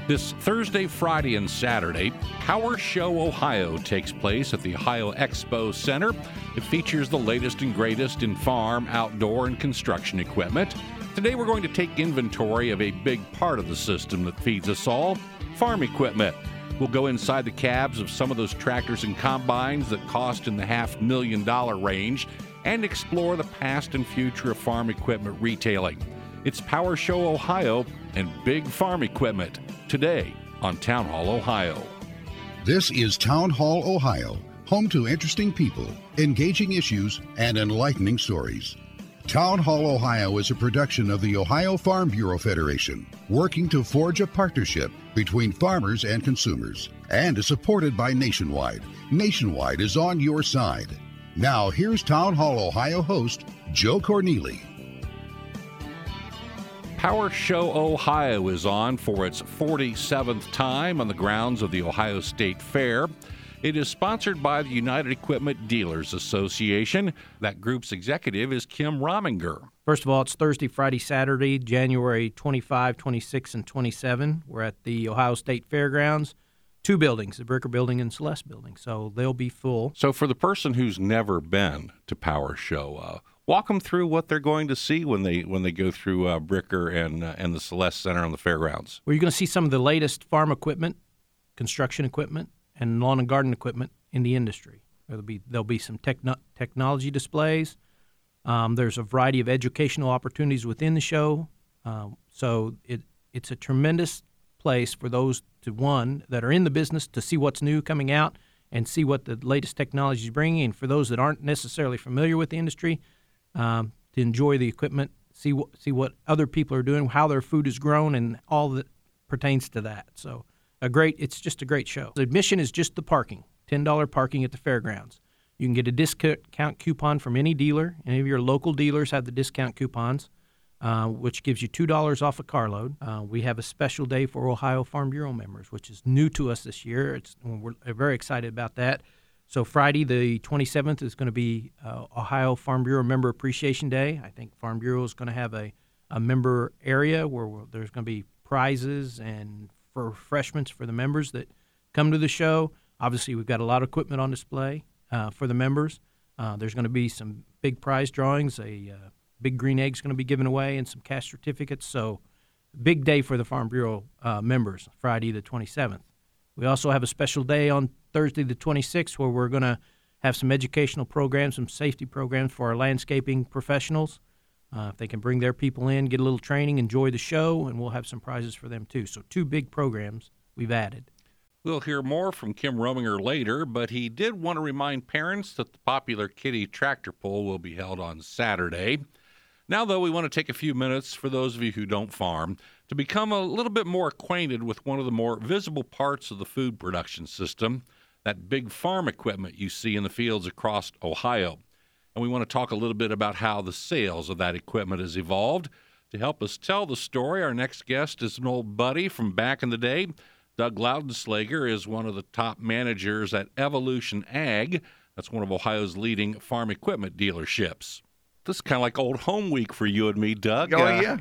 This Thursday, Friday, and Saturday, Power Show Ohio takes place at the Ohio Expo Center. It features the latest and greatest in farm, outdoor, and construction equipment. Today we're going to take inventory of a big part of the system that feeds us all, farm equipment. We'll go inside the cabs of some of those tractors and combines that cost in the $500,000 range and explore the past and future of farm equipment retailing. It's Power Show Ohio and Big Farm Equipment today on Town Hall Ohio. This is Town Hall Ohio, home to interesting people, engaging issues, and enlightening stories. Town Hall Ohio is a production of the Ohio Farm Bureau Federation, working to forge a partnership between farmers and consumers, and is supported by Nationwide. Nationwide is on your side. Now, here's Town Hall Ohio host, Joe Corneli. Power Show Ohio is on for its 47th time on the grounds of the Ohio State Fair. It is sponsored by the United Equipment Dealers Association. That group's executive is Kim Rominger. First of all, it's Thursday, Friday, Saturday, January 25, 26, and 27. We're at the Ohio State Fairgrounds. Two buildings, the Bricker Building and Celeste Building, so they'll be full. So for the person who's never been to Power Show, walk them through what they're going to see when they go through Bricker and the Celeste Center on the fairgrounds. Well, you're going to see some of the latest farm equipment, construction equipment, and lawn and garden equipment in the industry. There'll be some technology displays. There's a variety of educational opportunities within the show. So it's a tremendous place for those that are in the business to see what's new coming out and see what the latest technology is bringing. And for those that aren't necessarily familiar with the industry, to enjoy the equipment, see what other people are doing, how their food is grown, and all that pertains to that. So it's just a great show. The admission is just the parking, $10 parking at the fairgrounds. You can get a discount coupon from any dealer. Any of your local dealers have the discount coupons, which gives you $2 off a carload. We have a special day for Ohio Farm Bureau members, which is new to us this year. We're very excited about that. So Friday, the 27th, is going to be Ohio Farm Bureau Member Appreciation Day. I think Farm Bureau is going to have a member area where there's going to be prizes and for refreshments for the members that come to the show. Obviously, we've got a lot of equipment on display for the members. There's going to be some big prize drawings. A big green egg's going to be given away and some cash certificates. So big day for the Farm Bureau members, Friday the 27th. We also have a special day on Thursday the 26th where we're going to have some educational programs, some safety programs for our landscaping professionals. If they can bring their people in, get a little training, enjoy the show, and we'll have some prizes for them too. So two big programs we've added. We'll hear more from Kim Rominger later, but he did want to remind parents that the popular Kitty Tractor Pull will be held on Saturday. Now, though, we want to take a few minutes, for those of you who don't farm, to become a little bit more acquainted with one of the more visible parts of the food production system, that big farm equipment you see in the fields across Ohio. And we want to talk a little bit about how the sales of that equipment has evolved. To help us tell the story, our next guest is an old buddy from back in the day. Doug Loudenslager is one of the top managers at Evolution Ag. That's one of Ohio's leading farm equipment dealerships. This is kind of like old home week for you and me, Doug. Oh, yeah.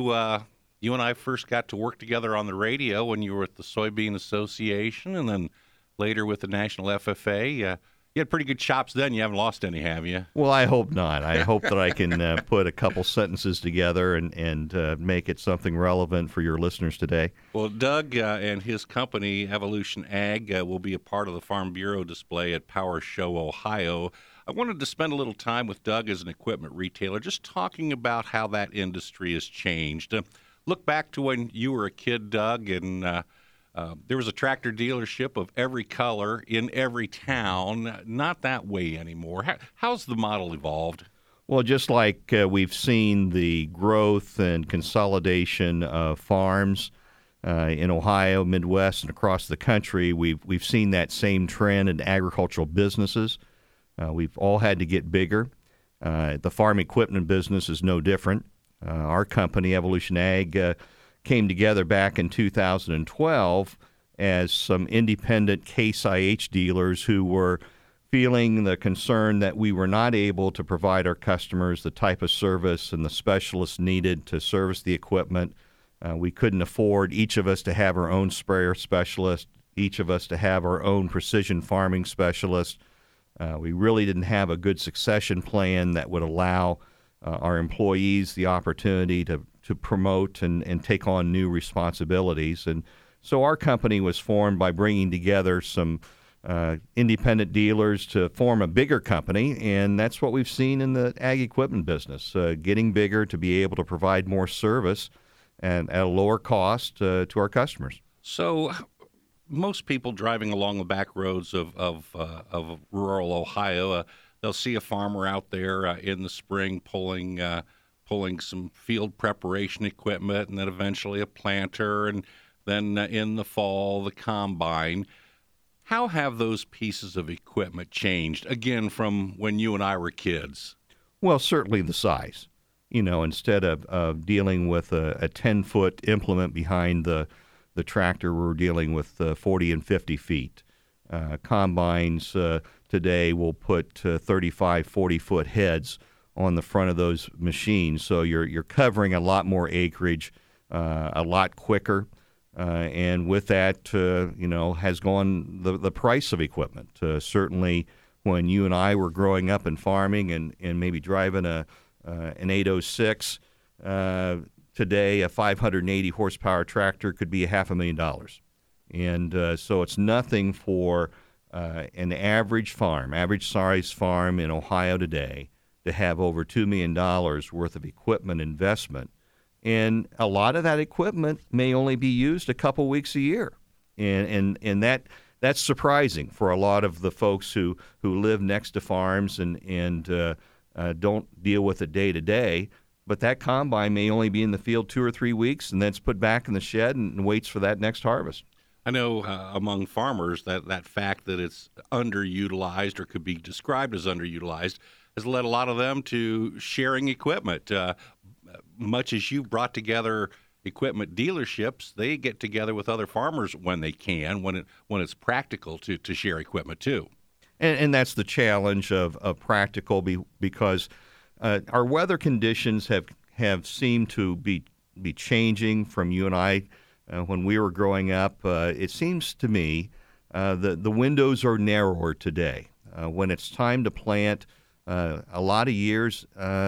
You and I first got to work together on the radio when you were at the Soybean Association and then later with the National FFA. You had pretty good chops then. You haven't lost any, have you? Well, I hope not. I hope that I can put a couple sentences together and make it something relevant for your listeners today. Well, Doug and his company, Evolution Ag, will be a part of the Farm Bureau display at Power Show Ohio. I wanted to spend a little time with Doug as an equipment retailer, just talking about how that industry has changed. Look back to when you were a kid, Doug, and there was a tractor dealership of every color in every town. Not that way anymore. How's the model evolved? Well, just like we've seen the growth and consolidation of farms in Ohio, Midwest, and across the country, we've seen that same trend in agricultural businesses. We've all had to get bigger. The farm equipment business is no different. Our company, Evolution Ag, came together back in 2012 as some independent Case IH dealers who were feeling the concern that we were not able to provide our customers the type of service and the specialists needed to service the equipment We couldn't afford each of us to have our own sprayer specialist, each of us to have our own precision farming specialist. We really didn't have a good succession plan that would allow our employees the opportunity to promote and take on new responsibilities. And so our company was formed by bringing together some independent dealers to form a bigger company, and that's what we've seen in the ag equipment business, getting bigger to be able to provide more service and at a lower cost to our customers. So most people driving along the back roads of rural Ohio, they'll see a farmer out there in the spring pulling some field preparation equipment, and then eventually a planter, and then in the fall the combine. How have those pieces of equipment changed, again, from when you and I were kids? Well, certainly the size. Instead of dealing with a 10-foot implement behind the tractor, we're dealing with 40 and 50 feet. Combines today will put 35, 40-foot heads on the front of those machines, so you're covering a lot more acreage a lot quicker. And with that, has gone the price of equipment. Certainly, when you and I were growing up and farming and maybe driving an 806, today a 580 horsepower tractor could be $500,000. And so it's nothing for an average size farm in Ohio today to have over $2 million worth of equipment investment. And a lot of that equipment may only be used a couple weeks a year. And that's surprising for a lot of the folks who live next to farms and don't deal with it day to day. But that combine may only be in the field 2 or 3 weeks, and then it's put back in the shed and waits for that next harvest. I know among farmers that fact that it's underutilized or could be described as underutilized has led a lot of them to sharing equipment. Much as you brought together equipment dealerships, they get together with other farmers when they can, when it's practical to share equipment too. And that's the challenge of practical because our weather conditions have seemed to be changing from you and I. When we were growing up, it seems to me the windows are narrower today. When it's time to plant, a lot of years,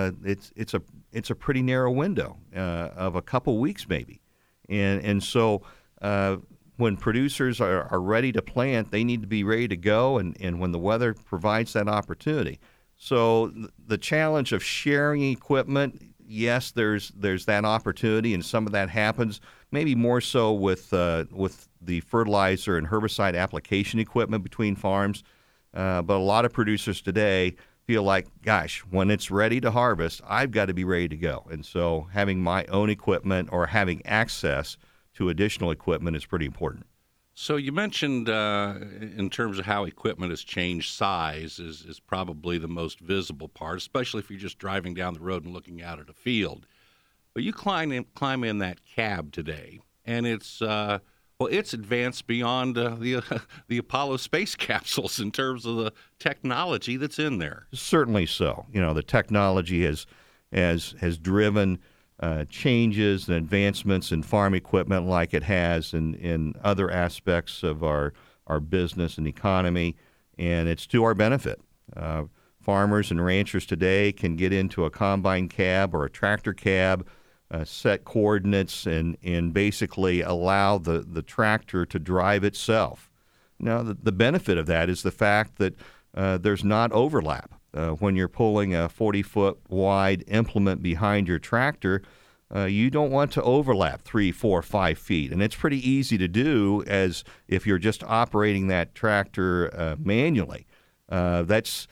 it's a pretty narrow window of a couple weeks maybe. And so when producers are ready to plant, they need to be ready to go, and when the weather provides that opportunity. So the challenge of sharing equipment, yes, there's that opportunity, and some of that happens maybe more so with the fertilizer and herbicide application equipment between farms. But a lot of producers today feel like, gosh, when it's ready to harvest, I've got to be ready to go. And so having my own equipment or having access to additional equipment is pretty important. So you mentioned in terms of how equipment has changed, size is probably the most visible part, especially if you're just driving down the road and looking out at a field. But you climb in that cab today, and it's advanced beyond the Apollo space capsules in terms of the technology that's in there. Certainly so. The technology has driven changes and advancements in farm equipment like it has in other aspects of our business and economy, and it's to our benefit. Farmers and ranchers today can get into a combine cab or a tractor cab, set coordinates, and basically allow the tractor to drive itself. Now, the benefit of that is the fact that there's not overlap. When you're pulling a 40-foot wide implement behind your tractor, you don't want to overlap 3, 4, 5 feet. And it's pretty easy to do as if you're just operating that tractor manually. That's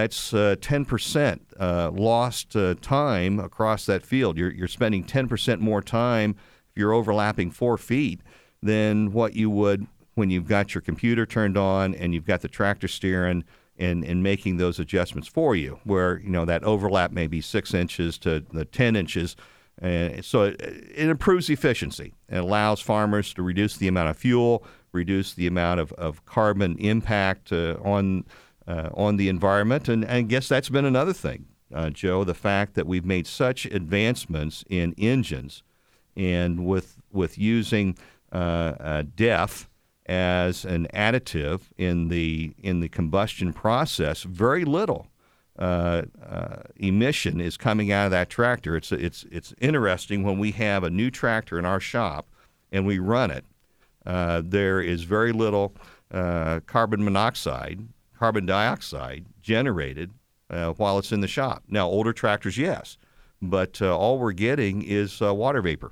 10% lost time across that field. You're spending 10% more time if you're overlapping 4 feet than what you would when you've got your computer turned on and you've got the tractor steering and making those adjustments for you, where that overlap may be 6 inches to the 10 inches. So it improves efficiency. It allows farmers to reduce the amount of fuel, reduce the amount of carbon impact on the environment. And I guess that's been another thing, Joe, the fact that we've made such advancements in engines And with using DEF as an additive in the combustion process, very little emission is coming out of that tractor. It's interesting when we have a new tractor in our shop and we run it. There is very little carbon dioxide generated while it's in the shop. Now, older tractors, yes, but all we're getting is water vapor.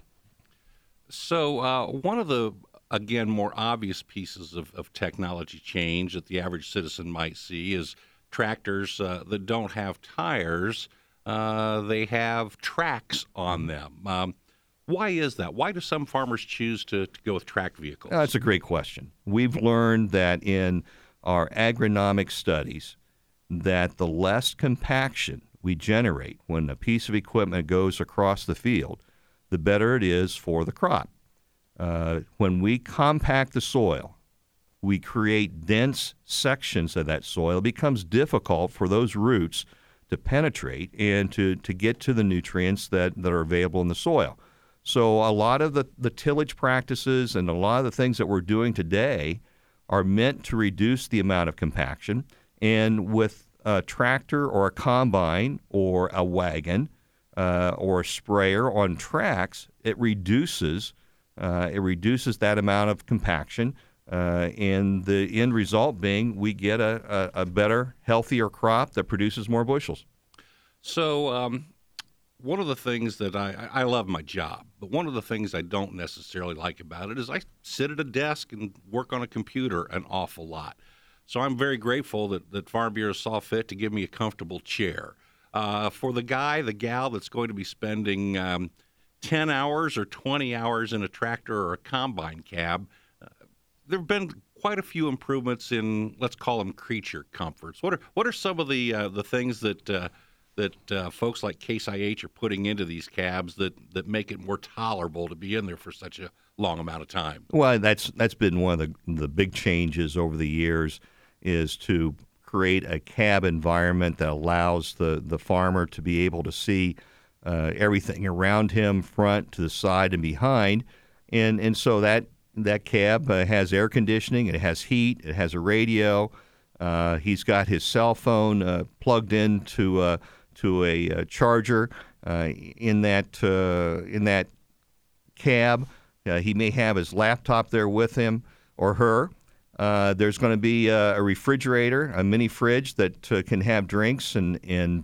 So one of the, again, more obvious pieces of technology change that the average citizen might see is tractors that don't have tires. They have tracks on them. Why is that? Why do some farmers choose to go with tracked vehicles? That's a great question. We've learned that in our agronomic studies that the less compaction we generate when a piece of equipment goes across the field, the better it is for the crop. When we compact the soil, we create dense sections of that soil. It becomes difficult for those roots to penetrate and to get to the nutrients that are available in the soil. So a lot of the tillage practices and a lot of the things that we're doing today are meant to reduce the amount of compaction. And with a tractor or a combine or a wagon or a sprayer on tracks, it reduces that amount of compaction. And the end result being we get a better, healthier crop that produces more bushels. So one of the things that I love my job, but one of the things I don't necessarily like about it is I sit at a desk and work on a computer an awful lot. So I'm very grateful that Farm Bureau saw fit to give me a comfortable chair. For the guy, the gal that's going to be spending 10 hours or 20 hours in a tractor or a combine cab, there have been quite a few improvements in, let's call them, creature comforts. What are some of the things that folks like Case IH are putting into these cabs that make it more tolerable to be in there for such a long amount of time? Well, that's been one of the big changes over the years, is to create a cab environment that allows the farmer to be able to see everything around him, front to the side and behind, and so that cab has air conditioning, it has heat, it has a radio. He's got his cell phone plugged into a charger in that cab. He may have his laptop there with him or her. There's going to be a refrigerator, a mini fridge that can have drinks and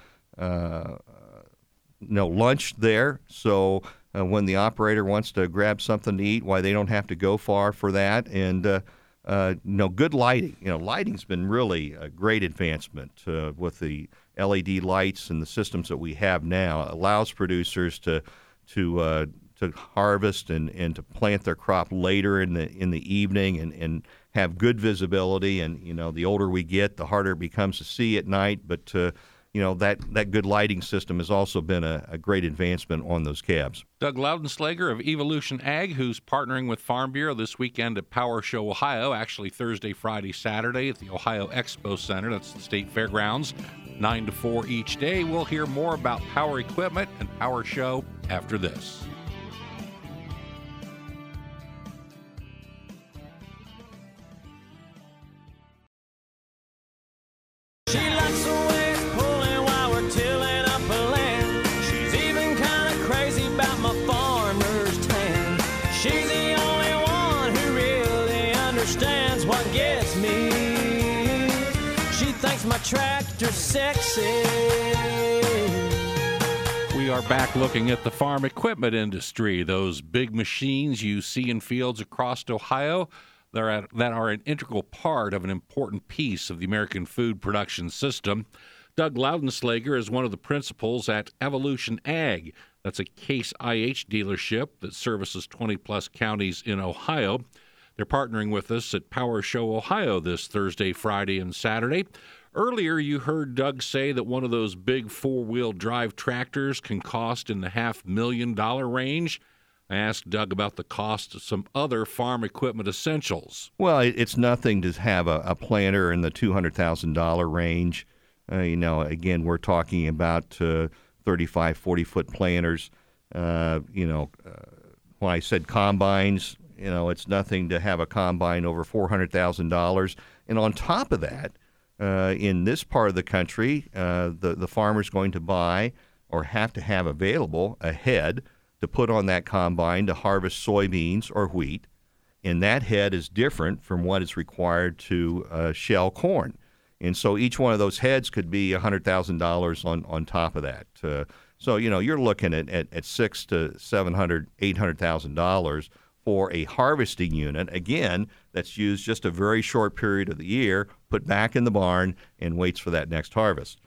lunch there. So when the operator wants to grab something to eat, why they don't have to go far for that. And good lighting. Lighting's been really a great advancement with the LED lights and the systems that we have now. It allows producers to harvest and to plant their crop later in the evening and have good visibility. And the older we get, the harder it becomes to see at night. But that good lighting system has also been a great advancement on those cabs. Doug Loudenslager of Evolution Ag, who's partnering with Farm Bureau this weekend at Power Show Ohio, actually Thursday, Friday, Saturday at the Ohio Expo Center. That's the state fairgrounds, 9 to 4 each day. We'll hear more about Power Equipment and Power Show after this. My tractor sexy. We are back looking at the farm equipment industry, those big machines you see in fields across Ohio that are an integral part of an important piece of the American food production system. Doug Loudenslager is one of the principals at Evolution Ag. That's a Case IH dealership that services 20-plus counties in Ohio. They're partnering with us at Power Show Ohio this Thursday, Friday, and Saturday. Earlier, you heard Doug say that one of those big four-wheel drive tractors can cost in the $500,000 range. I asked Doug about the cost of some other farm equipment essentials. Well, it's nothing to have a planter in the $200,000 range. Again, we're talking about 35, 40-foot planters. When I said combines, it's nothing to have a combine over $400,000. And on top of that, in this part of the country, the farmer's going to buy or have to have available a head to put on that combine to harvest soybeans or wheat. And that head is different from what is required to shell corn. And so each one of those heads could be $100,000 on top of that. So you're looking at $600,000 to $700,000, $800,000 for a harvesting unit. Again, that's used just a very short period of the year, put back in the barn, and waits for that next harvest.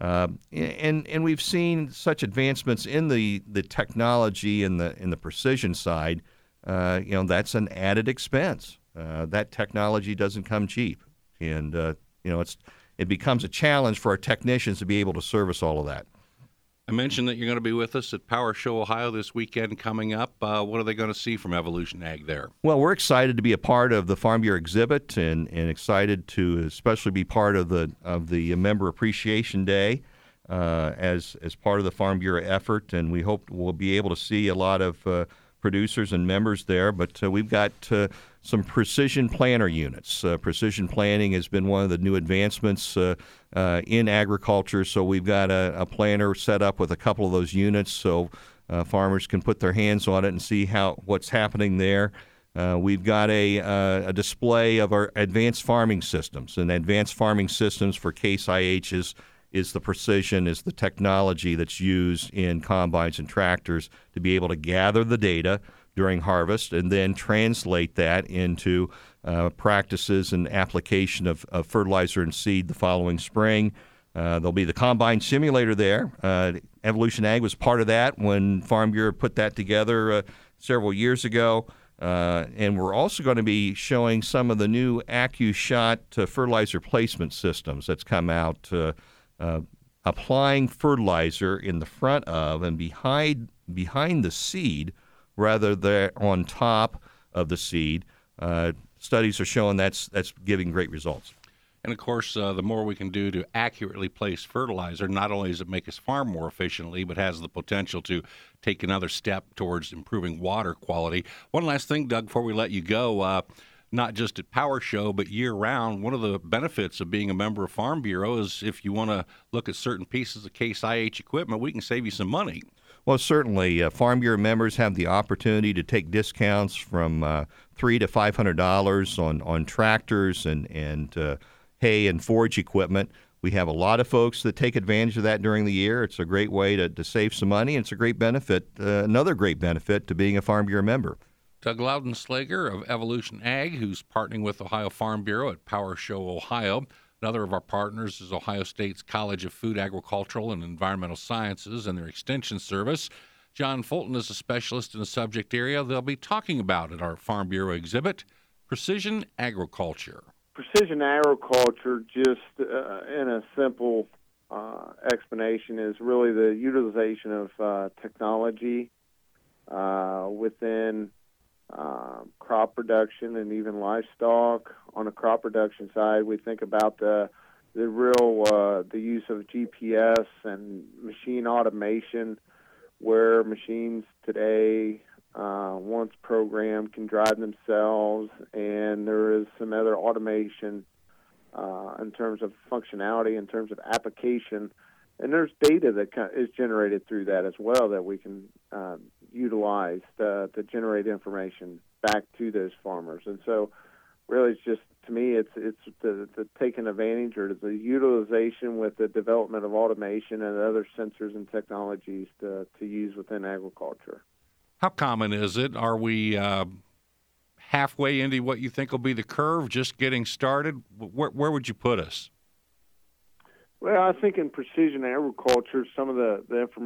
And we've seen such advancements in the technology and the precision side. That's an added expense. That technology doesn't come cheap, and it becomes a challenge for our technicians to be able to service all of that. I mentioned that you're going to be with us at Power Show Ohio this weekend coming up. What are they going to see from Evolution Ag there? Well, we're excited to be a part of the Farm Bureau exhibit and excited to especially be part of the Member Appreciation Day as part of the Farm Bureau effort. And we hope we'll be able to see a lot of producers and members there. But we've got some precision planter units. Precision planting has been one of the new advancements in agriculture, so we've got a planter set up with a couple of those units so farmers can put their hands on it and see what's happening there. We've got a display of our advanced farming systems, and advanced farming systems for Case IH is the precision, is the technology that's used in combines and tractors to be able to gather the data during harvest and then translate that into practices and application of fertilizer and seed the following spring. There'll be the combine simulator there. Evolution Ag was part of that when Farm Bureau put that together several years ago. And we're also going to be showing some of the new AccuShot fertilizer placement systems that's come out, applying fertilizer in the front of and behind the seed rather than on top of the seed. Studies are showing that's giving great results. And, of course, the more we can do to accurately place fertilizer, not only does it make us farm more efficiently, but has the potential to take another step towards improving water quality. One last thing, Doug, before we let you go, not just at Power Show, but year-round, one of the benefits of being a member of Farm Bureau is if you want to look at certain pieces of Case IH equipment, we can save you some money. Well, certainly, Farm Bureau members have the opportunity to take discounts from $300 to $500 on tractors and hay and forage equipment. We have a lot of folks that take advantage of that during the year. It's a great way to save some money, and it's a great benefit, another great benefit to being a Farm Bureau member. Doug Loudenslager of Evolution Ag, who's partnering with Ohio Farm Bureau at Power Show Ohio. Another of our partners is Ohio State's College of Food, Agricultural, and Environmental Sciences and their Extension Service. John Fulton is a specialist in the subject area they'll be talking about at our Farm Bureau exhibit, Precision Agriculture. Precision agriculture, just in a simple explanation, is really the utilization of technology within crop production and even livestock. On the crop production side, we think about the use of GPS and machine automation, where machines today, once programmed, can drive themselves, and there is some other automation in terms of functionality, in terms of application, and there's data that is generated through that as well that we can utilize to generate information back to those farmers. And so really it's just, to me, it's the taking advantage or the utilization with the development of automation and other sensors and technologies to use within agriculture. How common is it? Are we halfway into what you think will be the curve, just getting started? Where would you put us? Well, I think in precision agriculture, some of the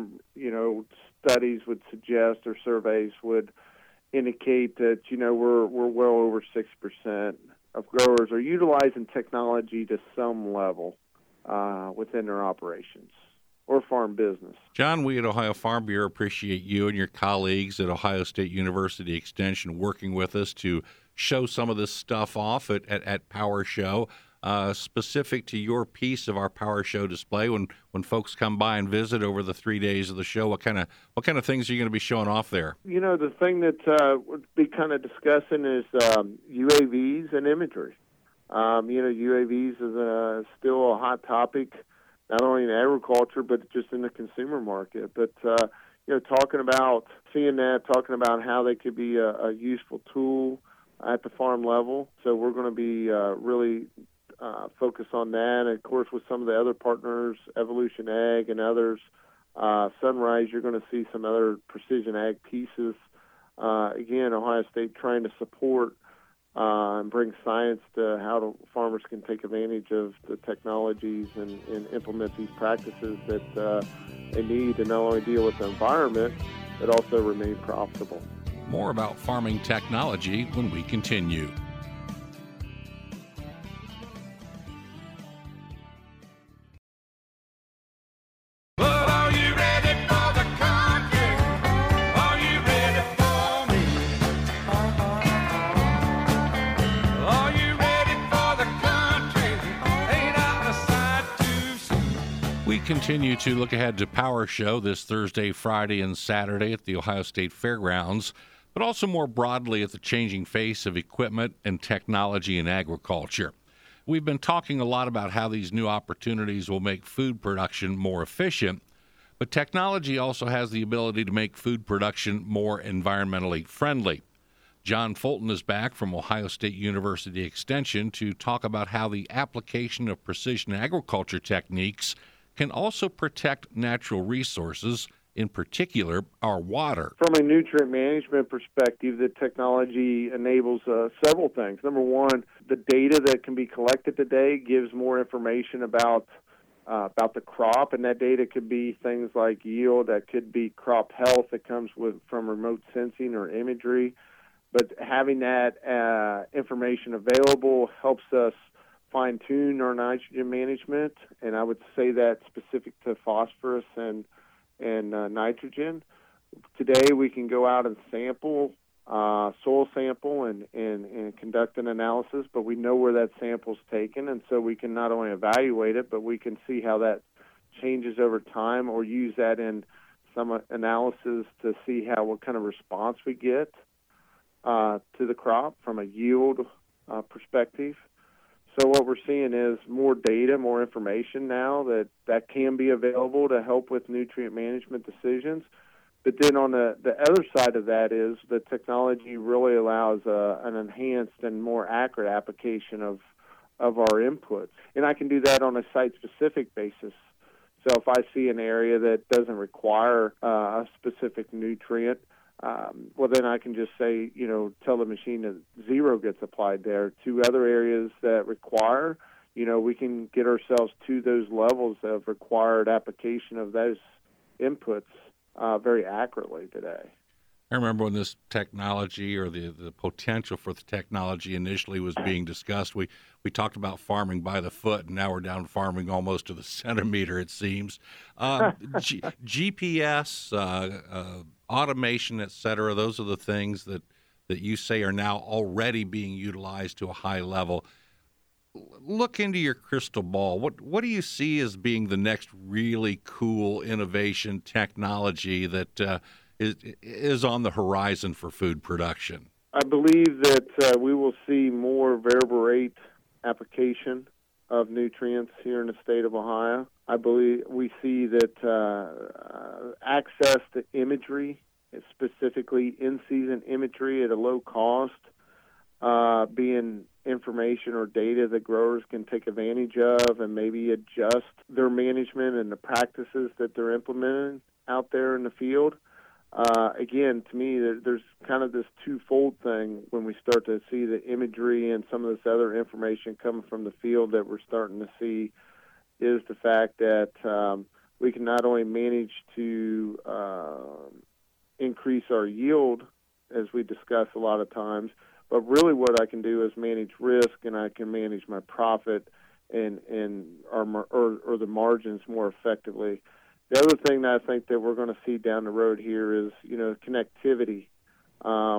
studies would suggest, or surveys would indicate that we're well over 6% of growers are utilizing technology to some level within their operations or farm business. John, we at Ohio Farm Bureau appreciate you and your colleagues at Ohio State University Extension working with us to show some of this stuff off at Power Show. specific to your piece of our Power Show display. When folks come by and visit over the 3 days of the show, what kind of things are you going to be showing off there? The thing that would be kind of discussing is UAVs and imagery. UAVs is still a hot topic, not only in agriculture, but just in the consumer market. But, talking about seeing that, talking about how they could be a useful tool at the farm level. So we're going to be really focused on that. And, of course, with some of the other partners, Evolution Ag and others, Sunrise, you're going to see some other precision ag pieces. Again, Ohio State trying to support and bring science to how farmers can take advantage of the technologies and implement these practices that they need to not only deal with the environment, but also remain profitable. More about farming technology when we continue. We continue to look ahead to Power Show this Thursday, Friday, and Saturday at the Ohio State Fairgrounds, but also more broadly at the changing face of equipment and technology in agriculture. We've been talking a lot about how these new opportunities will make food production more efficient, but technology also has the ability to make food production more environmentally friendly. John Fulton is back from Ohio State University Extension to talk about how the application of precision agriculture techniques can also protect natural resources, in particular our water. From a nutrient management perspective, the technology enables several things. Number one, the data that can be collected today gives more information about the crop, and that data could be things like yield, that could be crop health that comes from remote sensing or imagery. But having that information available helps us fine-tune our nitrogen management, and I would say that specific to phosphorus and nitrogen. Today we can go out and sample, soil sample, and conduct an analysis, but we know where that sample's taken, and so we can not only evaluate it, but we can see how that changes over time, or use that in some analysis to see what kind of response we get to the crop from a yield perspective. So what we're seeing is more data, more information now that can be available to help with nutrient management decisions. But then on the other side of that is the technology really allows an enhanced and more accurate application of our inputs. And I can do that on a site-specific basis. So if I see an area that doesn't require a specific nutrient, well, then I can just say, tell the machine that 0 gets applied there. To other areas that require, we can get ourselves to those levels of required application of those inputs very accurately today. I remember when this technology or the potential for the technology initially was being discussed, we talked about farming by the foot, and now we're down to farming almost to the centimeter, it seems. GPS, automation, et cetera, those are the things that you say are now already being utilized to a high level. Look into your crystal ball. What do you see as being the next really cool innovation technology that is on the horizon for food production? I believe that we will see more variable rate application of nutrients here in the state of Ohio. I believe we see that access to imagery, specifically in-season imagery at a low cost, being information or data that growers can take advantage of and maybe adjust their management and the practices that they're implementing out there in the field. Again, to me, there's kind of this twofold thing when we start to see the imagery and some of this other information coming from the field that we're starting to see is the fact that we can not only manage to increase our yield, as we discuss a lot of times, but really what I can do is manage risk, and I can manage my profit and or the margins more effectively. The other thing that I think that we're going to see down the road here is, connectivity.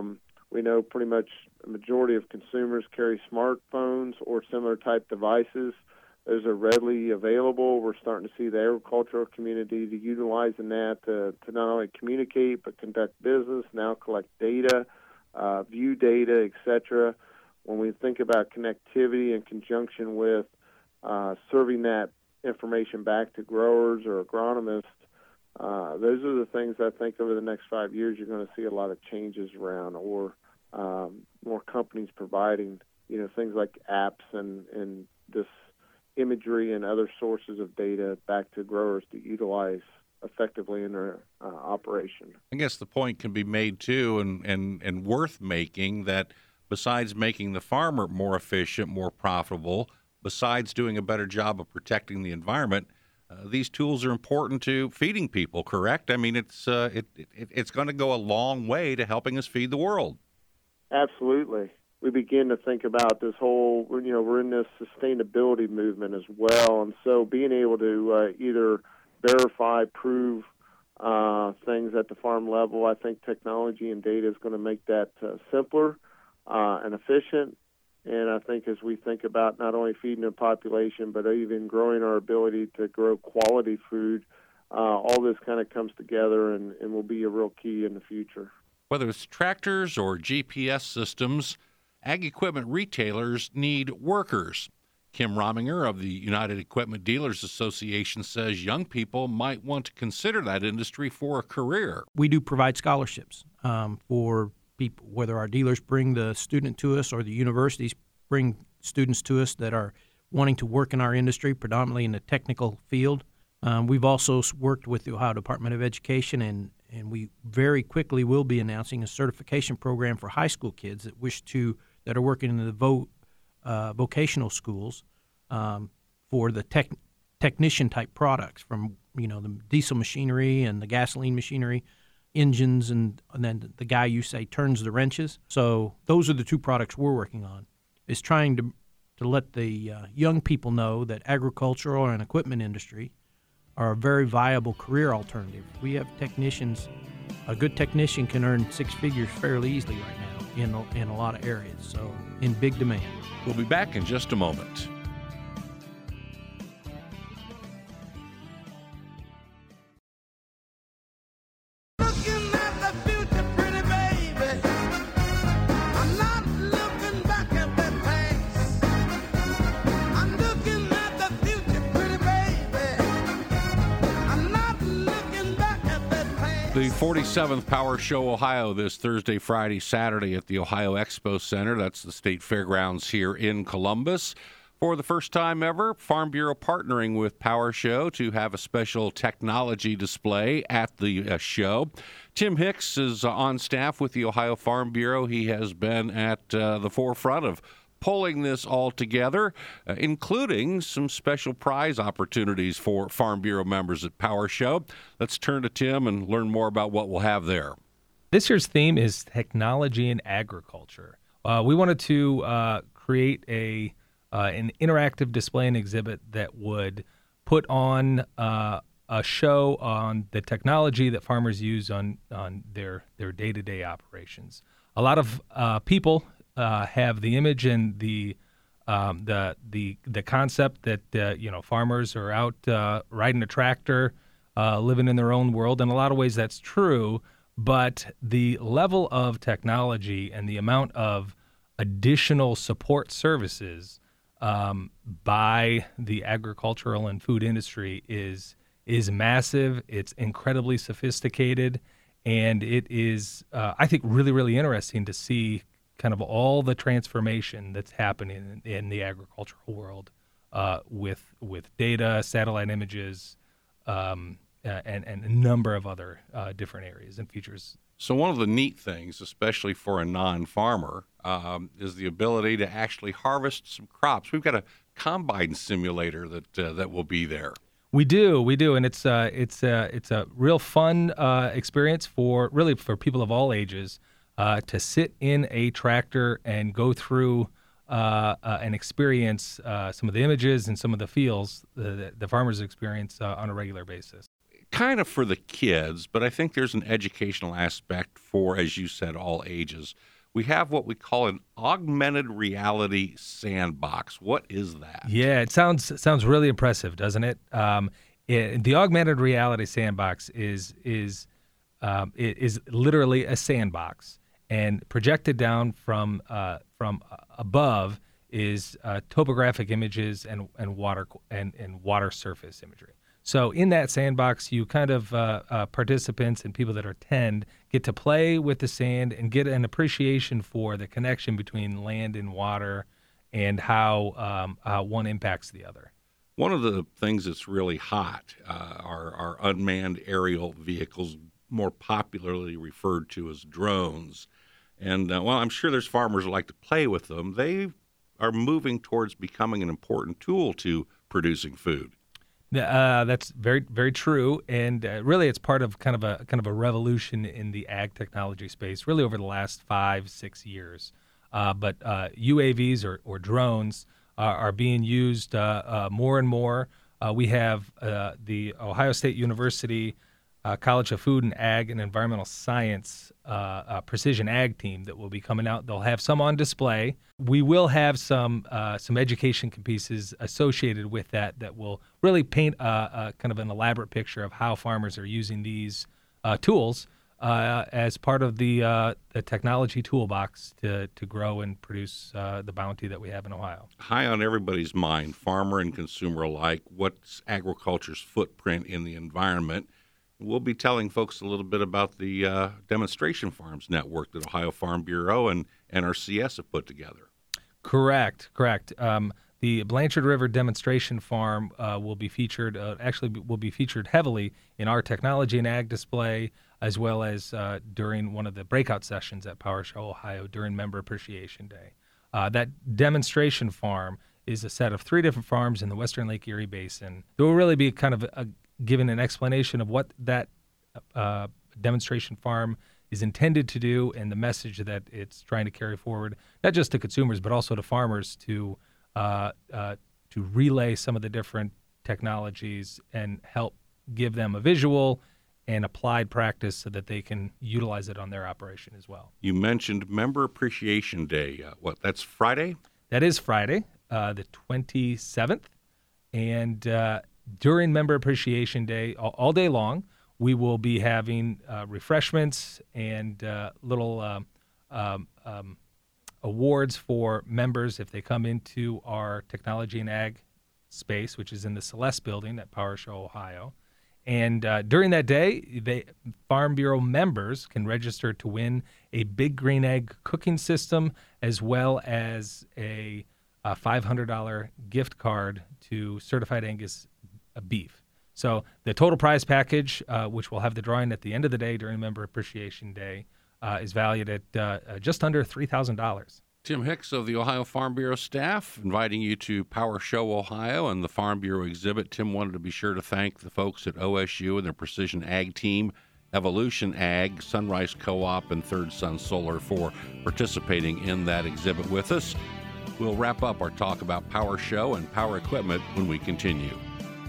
We know pretty much a majority of consumers carry smartphones or similar type devices. Those are readily available. We're starting to see the agricultural community to utilizing that to not only communicate but conduct business, now collect data, view data, etc. When we think about connectivity in conjunction with serving that information back to growers or agronomists, those are the things I think over the next 5 years you're going to see a lot of changes around, or more companies providing, things like apps and this imagery and other sources of data back to growers to utilize effectively in their operation. I guess the point can be made too, and worth making, that besides making the farmer more efficient, more profitable, besides doing a better job of protecting the environment, these tools are important to feeding people, correct? I mean, it's going to go a long way to helping us feed the world. Absolutely. We begin to think about this whole, we're in this sustainability movement as well. And so being able to either verify, prove things at the farm level, I think technology and data is going to make that simpler and efficient. And I think as we think about not only feeding the population, but even growing our ability to grow quality food, all this kind of comes together and will be a real key in the future. Whether it's tractors or GPS systems, ag equipment retailers need workers. Kim Rominger of the United Equipment Dealers Association says young people might want to consider that industry for a career. We do provide scholarships for people, whether our dealers bring the student to us or the universities bring students to us that are wanting to work in our industry, predominantly in the technical field. We've also worked with the Ohio Department of Education, and we very quickly will be announcing a certification program for high school kids that are working in the vocational schools for the technician type products, from the diesel machinery and the gasoline machinery, engines, and then the guy you say turns the wrenches. So those are the two products we're working on, is trying to let the young people know that agricultural and equipment industry are a very viable career alternative. We have technicians. A good technician can earn six figures fairly easily right now in a lot of areas, so in big demand. We'll be back in just a moment. The 47th Power Show Ohio this Thursday, Friday, Saturday at the Ohio Expo Center. That's the state fairgrounds here in Columbus. For the first time ever, Farm Bureau partnering with Power Show to have a special technology display at the show. Tim Hicks is on staff with the Ohio Farm Bureau. He has been at the forefront of pulling this all together, including some special prize opportunities for Farm Bureau members at Power Show. Let's turn to Tim and learn more about what we'll have there. This year's theme is technology in agriculture. We wanted to create an interactive display and exhibit that would put on a show on the technology that farmers use on their day-to-day operations. A lot of people have the image and the concept that farmers are out riding a tractor, living in their own world. In a lot of ways, that's true. But the level of technology and the amount of additional support services by the agricultural and food industry is massive. It's incredibly sophisticated, and it is, I think, really, really interesting to see kind of all the transformation that's happening in the agricultural world with data, satellite images, and a number of other different areas and features. So one of the neat things, especially for a non-farmer, is the ability to actually harvest some crops. We've got a combine simulator that will be there. We do, and it's a real fun experience for people of all ages. To sit in a tractor and go through and experience some of the images and some of the feels the farmers experience on a regular basis. Kind of for the kids, but I think there's an educational aspect for, as you said, all ages. we have what we call an augmented reality sandbox. What is that? Yeah, it sounds really impressive, doesn't it? The augmented reality sandbox is literally a sandbox, and projected down from above is topographic images and water surface imagery. So in that sandbox, you kind of participants and people that attend get to play with the sand and get an appreciation for the connection between land and water and how one impacts the other. One of the things that's really hot are unmanned aerial vehicles, more popularly referred to as drones. And while I'm sure there's farmers who like to play with them, they are moving towards becoming an important tool to producing food. That's very, very true, and really, it's part of kind of a revolution in the ag technology space, really over the last 5-6 years. But UAVs or drones are being used more and more. We have the Ohio State University College of Food and Ag and Environmental Science precision ag team that will be coming out. They'll have some on display. We will have some education pieces associated with that will really paint a kind of an elaborate picture of how farmers are using these tools as part of the technology toolbox to grow and produce the bounty that we have in Ohio. High on everybody's mind, farmer and consumer alike, what's agriculture's footprint in the environment? We'll be telling folks a little bit about the demonstration farms network that Ohio Farm Bureau and NRCS have put together. Correct. The Blanchard River Demonstration Farm will be featured heavily in our technology and ag display, as well as during one of the breakout sessions at Power Show Ohio during Member Appreciation Day. That demonstration farm is a set of 3 different farms in the Western Lake Erie Basin. There will really be kind of given an explanation of what that demonstration farm is intended to do and the message that it's trying to carry forward, not just to consumers but also to farmers to relay some of the different technologies and help give them a visual and applied practice so that they can utilize it on their operation as well. You mentioned Member Appreciation Day. That's Friday? That is Friday, the 27th, and during Member Appreciation Day, all day long, we will be having refreshments and little awards for members if they come into our technology and ag space, which is in the Celeste building at Power Show Ohio. And during that day, Farm Bureau members can register to win a Big Green Egg cooking system as well as a $500 gift card to Certified Angus beef. So the total prize package, which we'll have the drawing at the end of the day during Member Appreciation Day, is valued at just under $3,000. Tim Hicks of the Ohio Farm Bureau staff inviting you to Power Show Ohio and the Farm Bureau exhibit. Tim wanted to be sure to thank the folks at OSU and their Precision Ag team, Evolution Ag, Sunrise Co-op, and Third Sun Solar for participating in that exhibit with us. We'll wrap up our talk about Power Show and power equipment when we continue.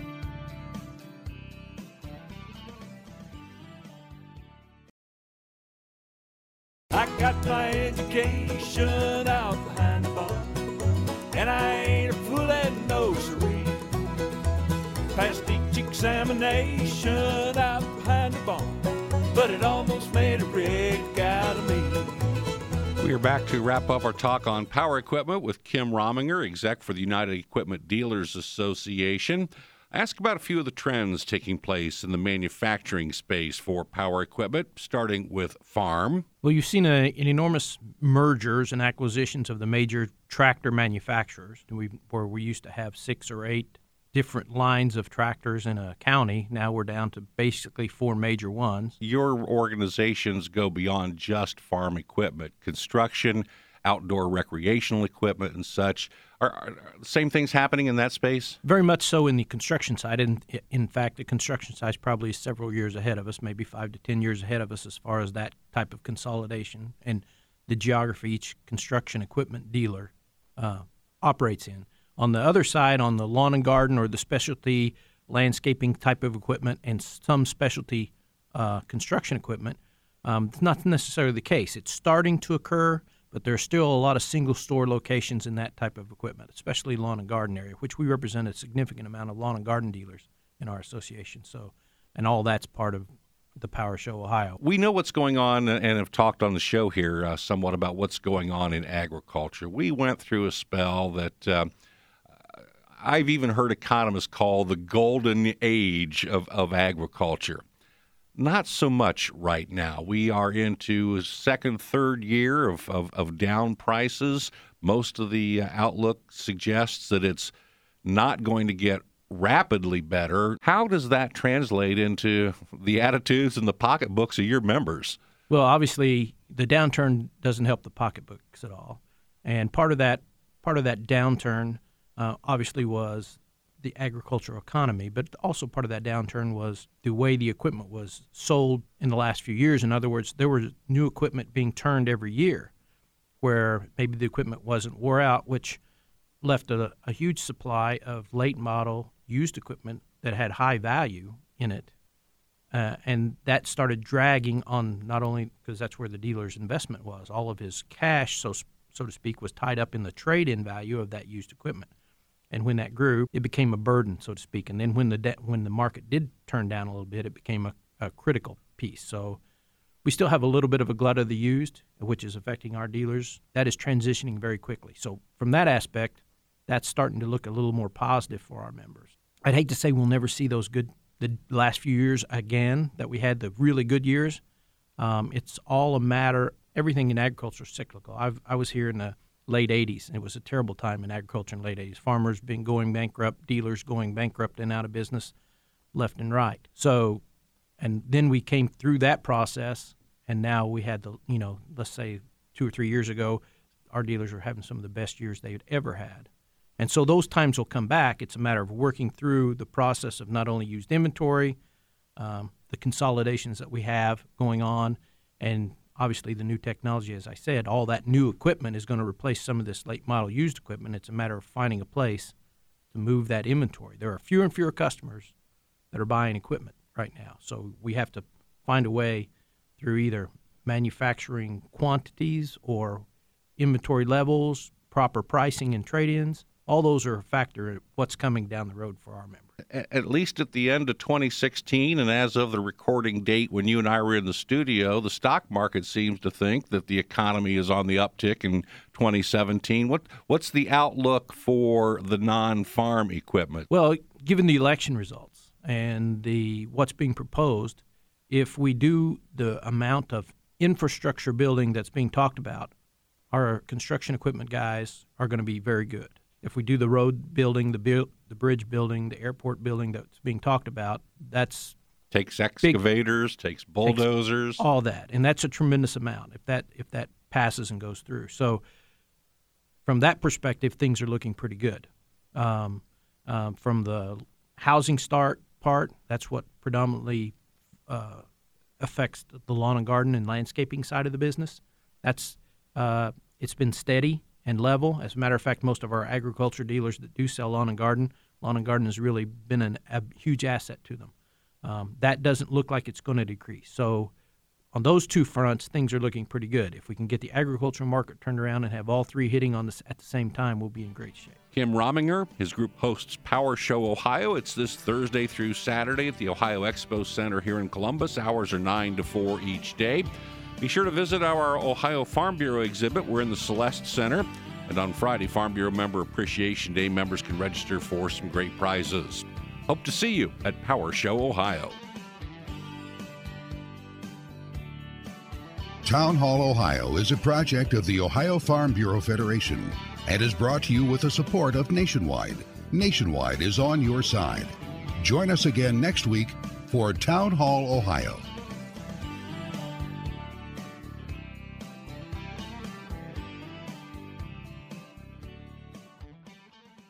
I got my education out behind the bar, and I ain't a fool at no siree. Passed each examination out behind the bar, but it almost made a rig out of me. We are back to wrap up our talk on power equipment with Kim Rominger, exec for the United Equipment Dealers Association. I asked about a few of the trends taking place in the manufacturing space for power equipment, starting with farm. Well, you've seen an enormous mergers and acquisitions of the major tractor manufacturers. Where we used to have 6 or 8 different lines of tractors in a county, now we're down to basically 4 major ones. Your organizations go beyond just farm equipment, construction, outdoor recreational equipment and such. Are the same things happening in that space? Very much so in the construction side. In fact, the construction side is probably several years ahead of us, maybe 5 to 10 years ahead of us as far as that type of consolidation and the geography each construction equipment dealer operates in. On the other side, on the lawn and garden or the specialty landscaping type of equipment and some specialty construction equipment, it's not necessarily the case. It's starting to occur, but there's still a lot of single-store locations in that type of equipment, especially lawn and garden area, which we represent a significant amount of lawn and garden dealers in our association. So, and all that's part of the Power Show Ohio. We know what's going on and have talked on the show here somewhat about what's going on in agriculture. We went through a spell that I've even heard economists call the golden age of agriculture. Not so much right now. We are into a second, third year of down prices. Most of the outlook suggests that it's not going to get rapidly better. How does that translate into the attitudes and the pocketbooks of your members? Well, obviously, the downturn doesn't help the pocketbooks at all. And part of that downturn obviously was the agricultural economy, but also part of that downturn was the way the equipment was sold in the last few years. In other words, there was new equipment being turned every year where maybe the equipment wasn't wore out, which left a huge supply of late model used equipment that had high value in it. And that started dragging on, not only because that's where the dealer's investment was. All of his cash, so to speak, was tied up in the trade-in value of that used equipment. And when that grew, it became a burden, so to speak. And then when the market did turn down a little bit, it became a critical piece. So we still have a little bit of a glut of the used, which is affecting our dealers. That is transitioning very quickly. So from that aspect, that's starting to look a little more positive for our members. I'd hate to say we'll never see the last few years again, that we had the really good years. It's all a matter, everything in agriculture is cyclical. I was here in the late 80s, and it was a terrible time in agriculture in the late 80s. Farmers been going bankrupt, dealers going bankrupt and out of business left and right. So, and then we came through that process, and now we had let's say 2 or 3 years ago, our dealers were having some of the best years they'd ever had. And so those times will come back. It's a matter of working through the process of not only used inventory, the consolidations that we have going on, and obviously the new technology, as I said, all that new equipment is going to replace some of this late model used equipment. It's a matter of finding a place to move that inventory. There are fewer and fewer customers that are buying equipment right now. So we have to find a way through either manufacturing quantities or inventory levels, proper pricing and trade-ins. All those are a factor in what's coming down the road for our members. At least at the end of 2016, and as of the recording date when you and I were in the studio, the stock market seems to think that the economy is on the uptick in 2017. What's the outlook for the non-farm equipment? Well, given the election results and what's being proposed, if we do the amount of infrastructure building that's being talked about, our construction equipment guys are going to be very good. If we do the road building, the bridge building, the airport building that's being talked about, that's takes excavators, takes bulldozers, all that, and that's a tremendous amount if that passes and goes through. So from that perspective, things are looking pretty good. From the housing start part, that's what predominantly affects the lawn and garden and landscaping side of the business. That's it's been steady and level. As a matter of fact, most of our agriculture dealers that do sell lawn and garden has really been a huge asset to them. That doesn't look like it's going to decrease. So on those two fronts, things are looking pretty good. If we can get the agricultural market turned around and have all three hitting at the same time, we'll be in great shape. Kim Rominger, his group hosts Power Show Ohio. It's this Thursday through Saturday at the Ohio Expo Center here in Columbus. Hours are 9 to 4 each day. Be sure to visit our Ohio Farm Bureau exhibit. We're in the Celeste Center. And on Friday, Farm Bureau Member Appreciation Day, members can register for some great prizes. Hope to see you at Power Show Ohio. Town Hall Ohio is a project of the Ohio Farm Bureau Federation and is brought to you with the support of Nationwide. Nationwide is on your side. Join us again next week for Town Hall Ohio.